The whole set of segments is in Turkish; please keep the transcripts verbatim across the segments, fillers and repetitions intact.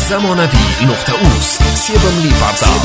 zamonaviy nuqta uz sevimli portal.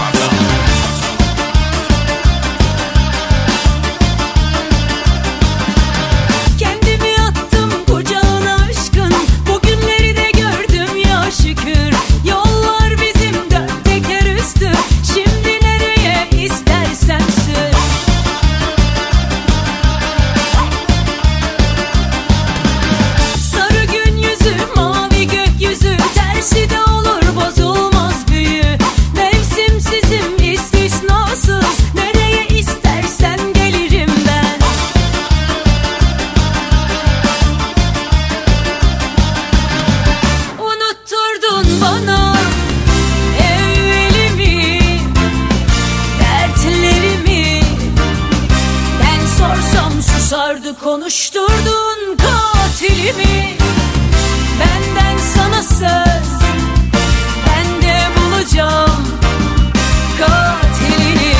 Sardı konuşturdun katilimi. Benden sana söz, ben de bulacağım katilini.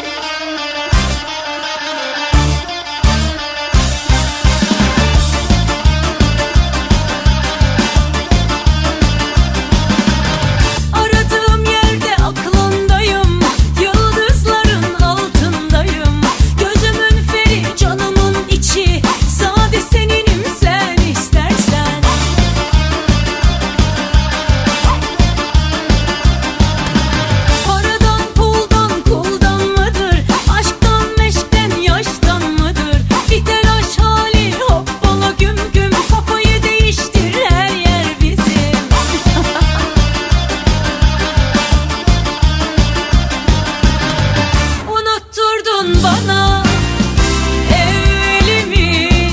Aradığım yerde aklındayım, yıldızların altındayım. Gözümün feri, canımın içi, sade seninim sen istersen. Paradan puldan kuldan mıdır, aşktan meşkten yaştan mıdır? Bir telaş hali hoppala güm güm, kafayı değiştir her yer bizim. Unutturdun bana evvelimi,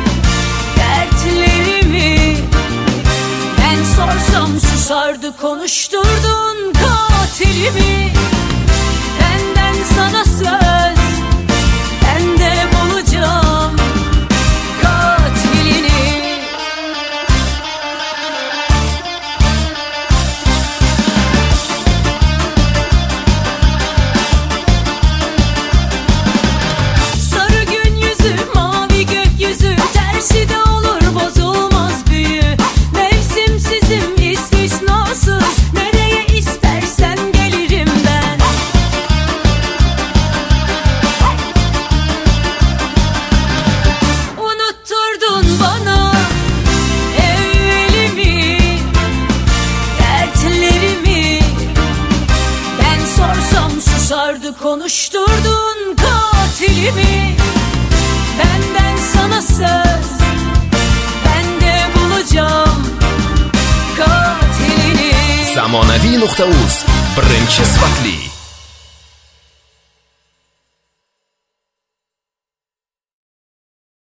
dertlerimi. Ben sorsam susardı konuşturdun katilimi. Benden sana söz, ben de bulacağım katilini. Sarı gün yüzü, mavi gökyüzü, tersi de olur bozulmaz büyü. Mevsimsizim istisnasız, nereye istersen gelirim ben. Unutturdun bana evvelimi, dertlerimi. Ben sorsam susardı konuşturdun katilimi. Benden sana söz, ben de bulacağım katilini. zamonaviy nuqta uz birinchi sifatli